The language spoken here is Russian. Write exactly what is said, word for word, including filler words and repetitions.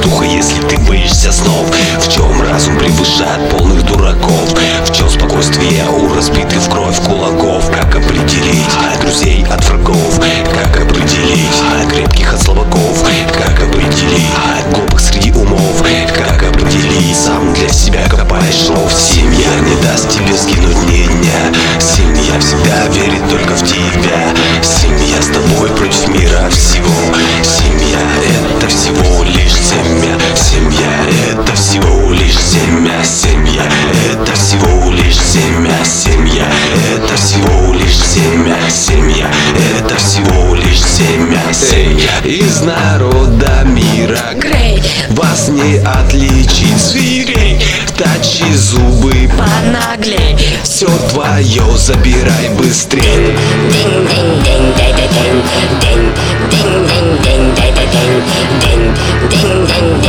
духа, если ты боишься снов? В чем разум превышает полных дураков? В чем спокойствие у разбитых в кровь кулаков? Как определить друзей от врагов? Как определить крепких от слабаков? Как определить глупых среди умов? Как определить? Сам для себя копаешь ров. Семья не даст тебе сгинуть ни дня. Семья всегда верит только в тебя. Семья с тобой против мира всего. Семья — это всего лишь семья. Семья — это всего лишь семья. Семья — это всего лишь семья. Семья — это всего лишь семья. Семья — это всего лишь семья. Семья из народа мира. Грей, вас не отличить зверей. Точи зубы понаглей. Все твое забирай быстрей. Динь, динь, динь, динь, динь, динь, динь, динь, динь, динь, динь, динь, динь, динь, динь.